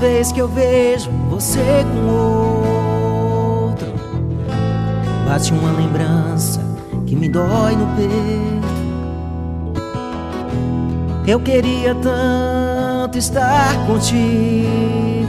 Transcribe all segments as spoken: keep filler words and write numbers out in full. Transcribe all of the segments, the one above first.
vez que eu vejo você com outro, bate uma lembrança que me dói no peito. Eu queria tanto estar contigo,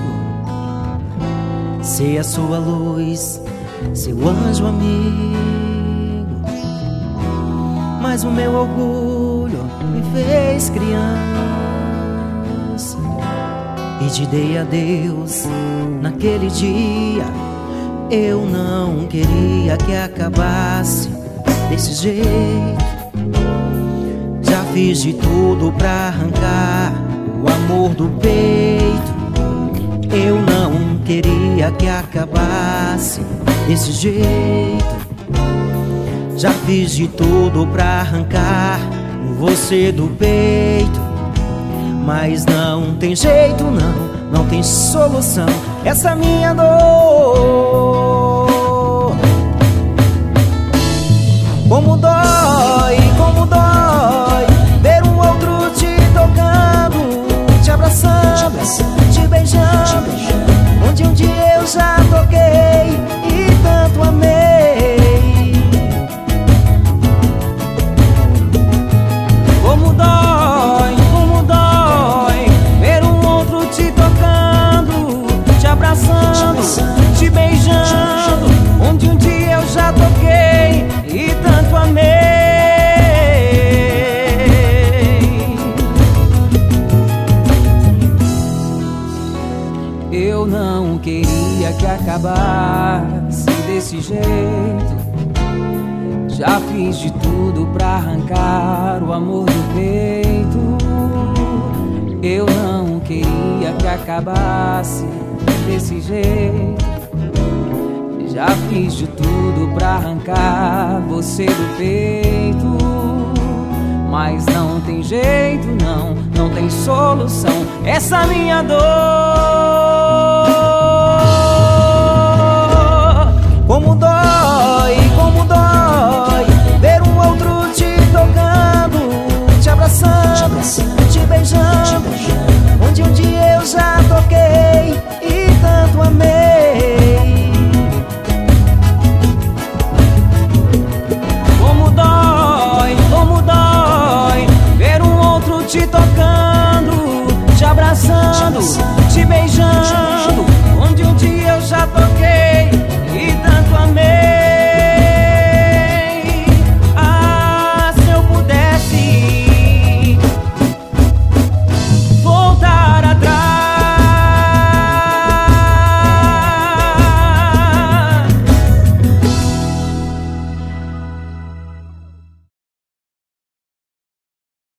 ser a sua luz, seu anjo amigo. Mas o meu orgulho me fez criança e te dei adeus naquele dia. Eu não queria que acabasse desse jeito. Já fiz de tudo pra arrancar o amor do peito. Eu não queria que acabasse desse jeito. Já fiz de tudo pra arrancar você do peito. Mas não tem jeito não, não tem solução essa minha dor. Como dói, como dói ver um outro te tocando, te abraçando, te beijando, onde um dia eu já toquei e tanto amei. Como dói, como dói ver um outro te tocando, te abraçando, te beijando, onde um dia eu já toquei e tanto amei. Eu não queria que acabasse desse jeito. Já fiz de tudo pra arrancar o amor do peito. Eu não queria que acabasse desse jeito. Já fiz de tudo pra arrancar você do peito. Mas não tem jeito não, não tem solução essa minha dor.